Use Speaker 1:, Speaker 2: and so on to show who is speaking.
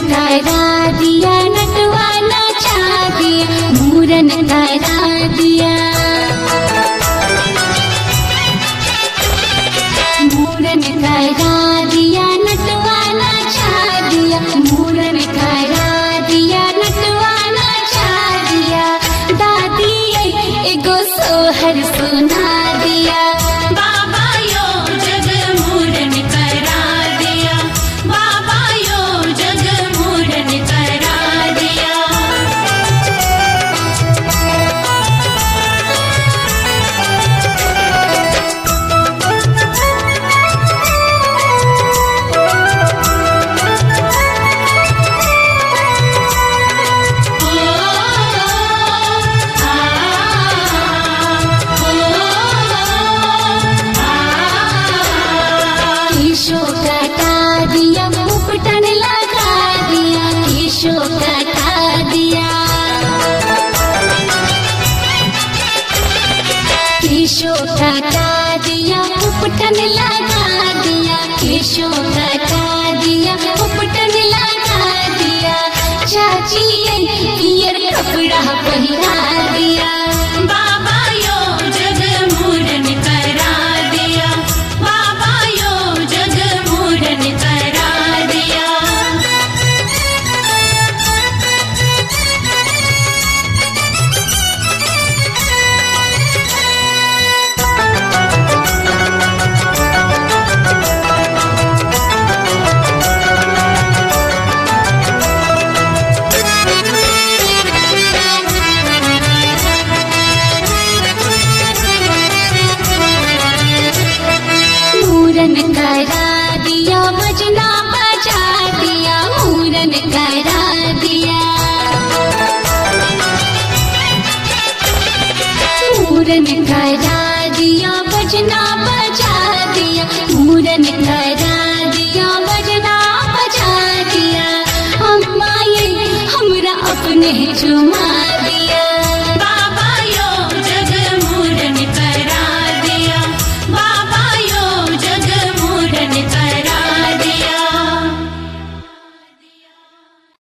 Speaker 1: करा दिया, नटवा नचा दिया, मूरन करा दिया। मूरन करा दिया, नटवा नचा दिया, मूरन करा दिया, नटवा नचा दिया। दादी एगो सोहर सुना दिया,
Speaker 2: बाबा यो जग मूरन करा दिया, बाबा यो जग मूरन करा दिया।
Speaker 1: केशो कटा दिया, मुकुटन लगा दिया, केशो कटा दिया। केशो कटा दिया, मुकुटन लगा दिया, केशो कटा दिया, मुकुटन लगा दिया। चाची पियर कपड़ा पहिरा दिया,
Speaker 2: बाबा यो जग मूरन करा दिया, बाबा यो जग मूरन करा दिया।
Speaker 1: मूरन करा दिया, बजना बजा दिया, मूरन करा दिया। मूरन करा दिया, बजना बजा दिया, मूरन करा दिया, बजना बजा दिया। अम्मा ये हमरा अपने चुमा दिया।